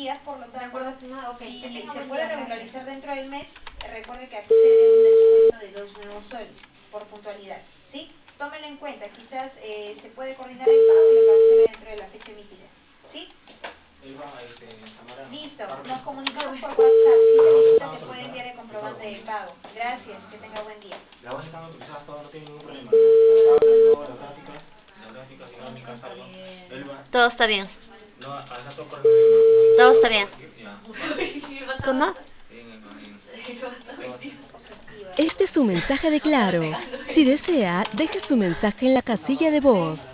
días, por lo ¿De tanto, acuerdo, estimada? Ok, si que tenga se buen puede día. regularizar dentro del mes, recuerde que aquí se dé un descuento de 2 nuevos soles por puntualidad, ¿sí? Tómelo en cuenta, quizás se puede coordinar el pago y lo cancele dentro de la fecha emitida, ¿sí? Listo, nos comunicamos por WhatsApp, si necesita se puede enviar el comprobante de pago. Gracias, que tenga buen día. La base están autorizadas todas, no tiene ningún problema. Las tablas, todas las gráficas, dinámicas, algo. Todo está bien. No, está todo correcto. No Todo está bien. Ya. ¿Cómo? Este es su mensaje de Claro. Si desea, deje su mensaje en la casilla de voz.